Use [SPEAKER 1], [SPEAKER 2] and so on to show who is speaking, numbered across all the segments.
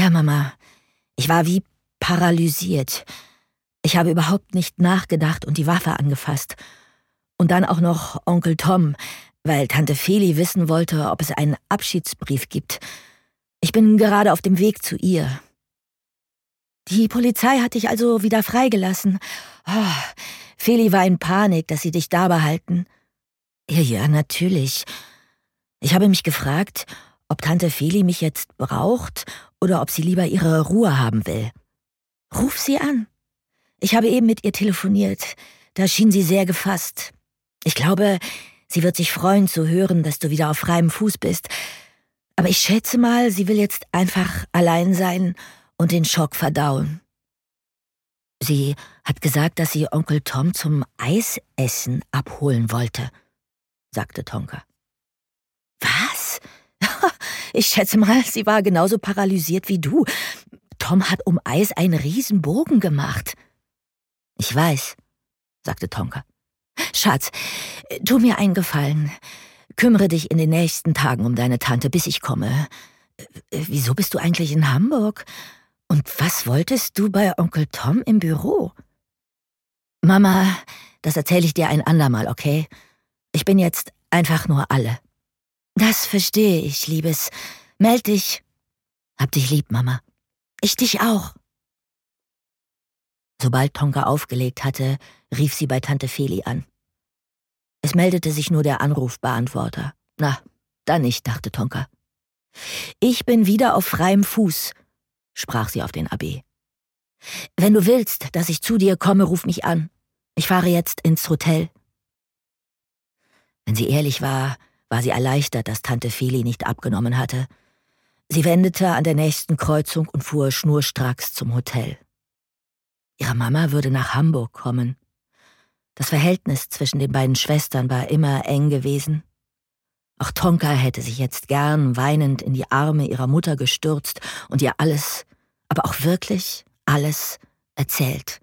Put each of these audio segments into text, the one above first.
[SPEAKER 1] Ja, Mama, ich war wie paralysiert. Ich habe überhaupt nicht nachgedacht und die Waffe angefasst. Und dann auch noch Onkel Tom, weil Tante Feli wissen wollte, ob es einen Abschiedsbrief gibt. Ich bin gerade auf dem Weg zu ihr. Die Polizei hat dich also wieder freigelassen. Oh, Feli war in Panik, dass sie dich da behalten. Ja, natürlich. Ich habe mich gefragt, ob Tante Feli mich jetzt braucht oder ob sie lieber ihre Ruhe haben will. Ruf sie an. Ich habe eben mit ihr telefoniert. Da schien sie sehr gefasst. Ich glaube, sie wird sich freuen zu hören, dass du wieder auf freiem Fuß bist. Aber ich schätze mal, sie will jetzt einfach allein sein und den Schock verdauen. Sie hat gesagt, dass sie Onkel Tom zum Eisessen abholen wollte, sagte Tonka. Was? Ich schätze mal, sie war genauso paralysiert wie du. Tom hat um Eis einen Riesenbogen gemacht. Ich weiß, sagte Tonka. Schatz, tu mir einen Gefallen. Kümmere dich in den nächsten Tagen um deine Tante, bis ich komme. Wieso bist du eigentlich in Hamburg? Und was wolltest du bei Onkel Tom im Büro? Mama, das erzähle ich dir ein andermal, okay? Ich bin jetzt einfach nur alle. Das verstehe ich, Liebes. Meld dich. Hab dich lieb, Mama. Ich dich auch. Sobald Tonka aufgelegt hatte, rief sie bei Tante Feli an. Es meldete sich nur der Anrufbeantworter. Na, dann nicht, dachte Tonka. Ich bin wieder auf freiem Fuß, sprach sie auf den AB. Wenn du willst, dass ich zu dir komme, ruf mich an. Ich fahre jetzt ins Hotel. Wenn sie ehrlich war, war sie erleichtert, dass Tante Feli nicht abgenommen hatte. Sie wendete an der nächsten Kreuzung und fuhr schnurstracks zum Hotel. Ihre Mama würde nach Hamburg kommen. Das Verhältnis zwischen den beiden Schwestern war immer eng gewesen. Auch Tonka hätte sich jetzt gern weinend in die Arme ihrer Mutter gestürzt und ihr alles, aber auch wirklich alles erzählt.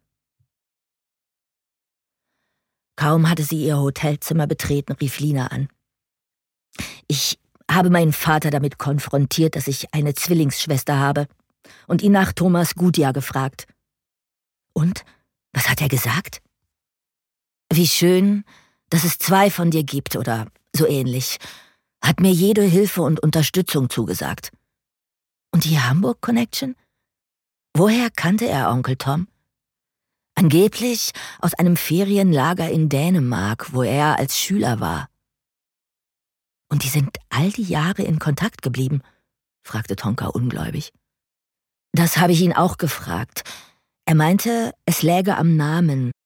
[SPEAKER 1] Kaum hatte sie ihr Hotelzimmer betreten, rief Lina an. Ich habe meinen Vater damit konfrontiert, dass ich eine Zwillingsschwester habe und ihn nach Thomas Gutjahr gefragt. Und? Was hat er gesagt? Wie schön, dass es 2 von dir gibt oder so ähnlich. Hat mir jede Hilfe und Unterstützung zugesagt. Und die Hamburg-Connection? Woher kannte er Onkel Tom? Angeblich aus einem Ferienlager in Dänemark, wo er als Schüler war. Und die sind all die Jahre in Kontakt geblieben? Fragte Tonka ungläubig. Das habe ich ihn auch gefragt. Er meinte, es läge am Namen